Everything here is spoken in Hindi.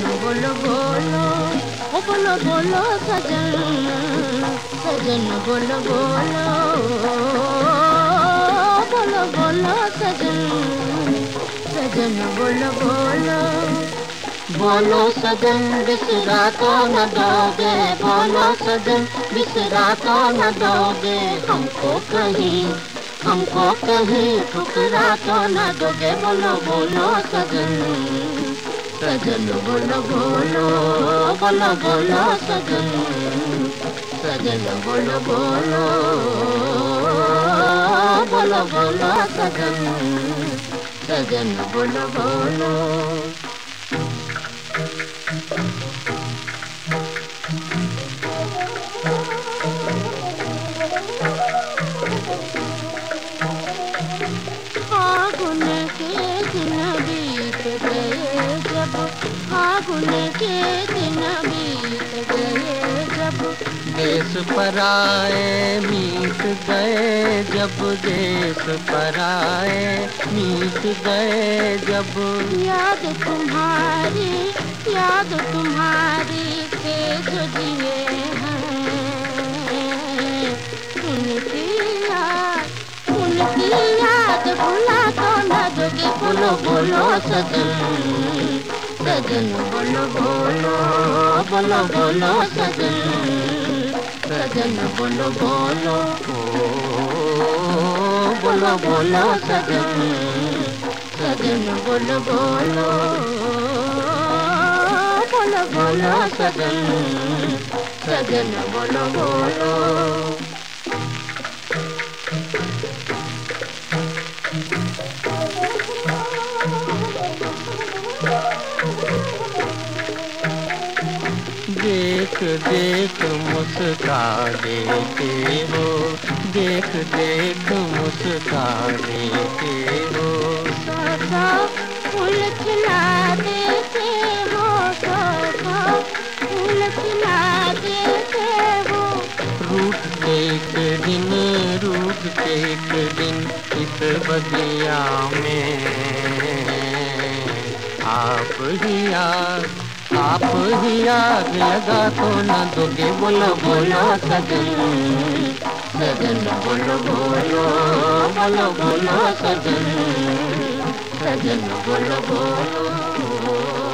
बोलो बोलो, ओ बोलो बोलो सजन, सजन बोलो बोलो, बोलो बोलो सजन, सजन बोलो बोलो। बोलो सजन बिसरा तो न दोगे, बोलो सजन बिसरा तो न दोगे, हमको कहीं ठुकरा तो न दोगे। बोलो बोलो सजन, सजन बोलो बोलो, बोलो बोलो सजन, सजन बोलो बोलो, बोलो बोलो सजन, सजन बोलो बोलो। फागुन के दिन बीत गए जब, फागुन के दिन बीत गए जब, देश पराए मीत गए जब, देश पराए मीत गए जब। याद तुम्हारी के जो जिए हैं, उनकी याद भुला तो न दोगे। बोलो बोलो सजन, सजन बोलो बोलो, बोलो बोलो सजन, सजन बोलो बोलो, बोलो बोलो सजन, सजन बोलो बोलो, बोलो बोलो सजन, सजन बोलो बोलो। देख देख मुस्का देते हो, देख देख मुस्का देते हो। सौ फूल खिला देते हो, सौ फूल खिला देते हो। रूठ के एक दिन, रूठ के एक दिन इस बगिया में आप ही याद लगा तो न दोगे। बोलो बोलो सजन, सजन बोलो बोलो, बोलो बोलो सजन, सजन बोलो बोलो।